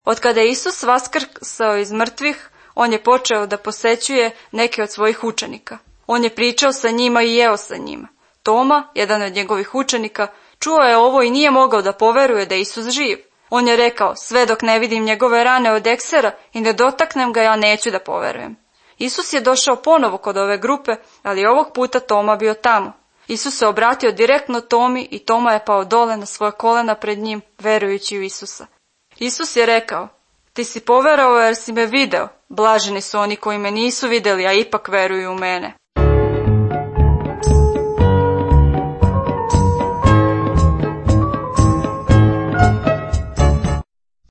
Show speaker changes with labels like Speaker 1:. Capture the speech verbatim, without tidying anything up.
Speaker 1: Od kada je Isus vaskrsao iz mrtvih, on je počeo da posećuje neke od svojih učenika. On je pričao sa njima i jeo sa njima. Toma, jedan od njegovih učenika, čuo je ovo i nije mogao da poveruje da je Isus živ. On je rekao, sve dok ne vidim njegove rane od eksera i ne dotaknem ga, ja neću da poverujem. Isus je došao ponovo kod ove grupe, ali ovog puta Toma bio tamo. Isus se obratio direktno Tomi i Toma je pao dole na svoje kolena pred njim, verujući u Isusa. Isus je rekao, ti si poverovao jer si me video, blaženi su oni koji me nisu videli, a ipak veruju u mene.